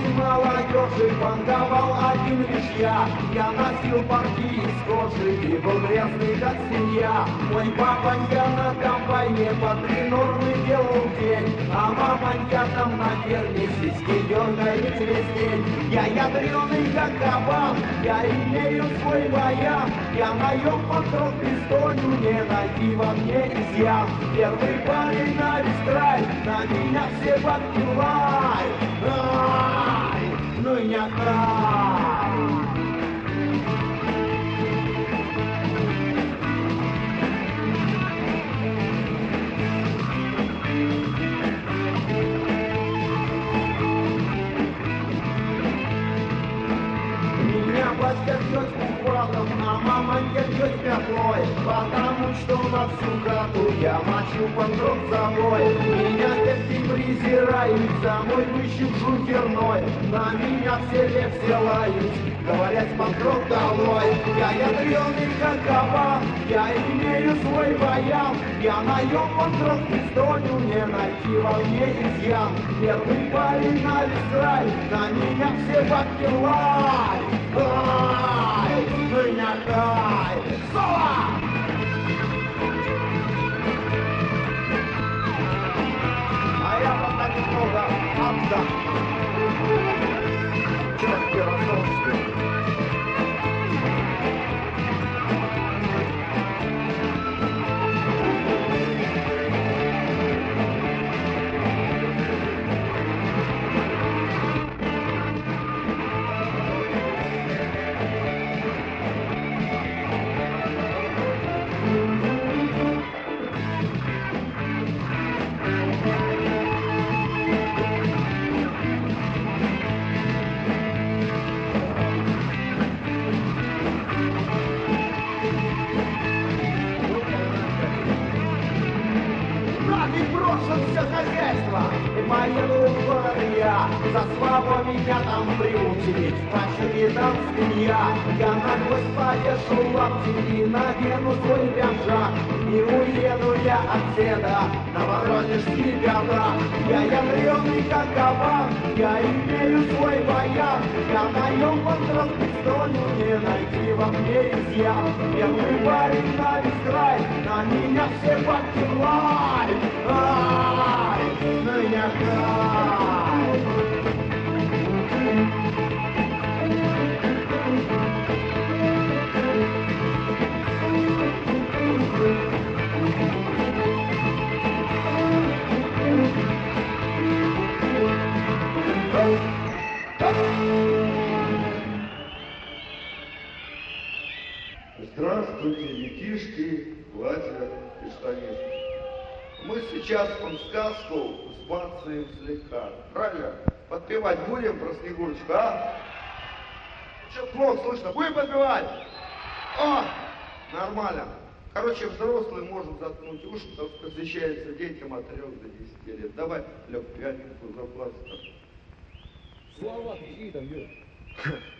молодежи банковал один лишь я. Я носил парки из кожи и был грязный, как свинья. Мой папанька на комбайне по 3 нормы делал день, а мамонька там на ферме сиськи дергает весь день. Я ядреный, как кабан, я имею свой баян. Я наем покров пистолю, не найти во мне изъян. Первый парень на весь край, на меня все подпевают. Ай, ну и не край. Батька бьет купалом, а мамонька бьет пятлой, потому что на всю хату я мочу панкрот собой. Меня детки презирают за мой вычуп шухерной, на меня все лепси лают, говорят, панкрот долой. Я ядреный, как кабан, я имею свой баян. Я наем панкрот пистолю, не найти во мне изъян. Первый парень на весь край, на меня все бабки лают. Ай, ну и не край. Соло! А я пока немного отдам. Черт, Ярославский. Все хозяйство, и поеду в город я. За славу меня там приучили, почти там свинья. Я на гвоздь повешу лапти и надену свой пиджак. И уеду я отседа на Воронежские пятра. Я ядреный, как кабан, я имею свой баян. Я наем панкрот пистолю, не найти во мне изъян. Первый парень на весь край, на меня все бабки лают. Ай, ну и не край. Здравствуйте, детишки, платья и штанишки. Мы сейчас вам сказку сбацаем слегка. Правильно? Подпевать будем про Снегурочку, а? Что плохо слышно? Будем подпевать? О, нормально. Короче, взрослые может заткнуть уши, потому что посвящается детям от 3 до 10 лет. Давай, Лёх, пятенькую зарплату. Слова какие там, Юр?